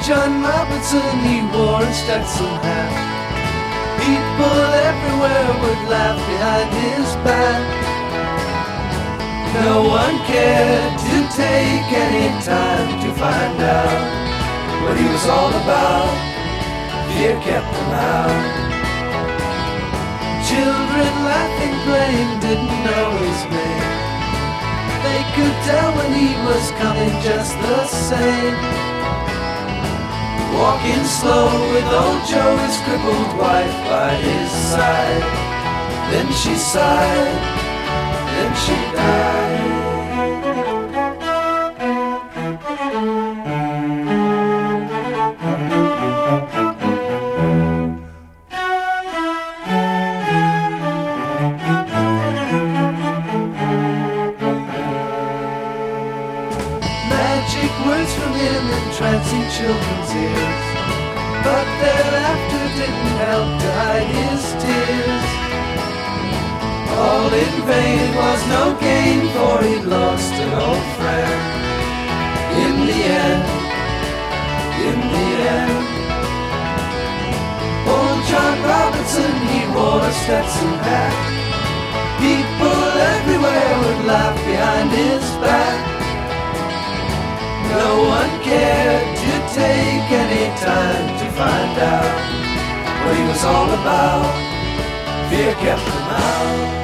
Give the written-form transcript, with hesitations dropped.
John Robertson, he wore a Stetson hat. People everywhere would laugh behind his back. No one cared to take any time to find out what he was all about. Fear kept him out. Children laughing, playing, didn't know his name. They could tell when he was coming just the same. Walking slow with old Joe, his crippled wife by his side. Then she sighed, then she died. Magic words from him entrancing children's ears, but their laughter didn't help to hide his tears. All in vain, it was no gain, for he'd lost an old friend. In the end, old John Robertson, he wore a Stetson hat. People everywhere would laugh behind his back. No one cared to take any time to find out what he was all about. Fear kept him out.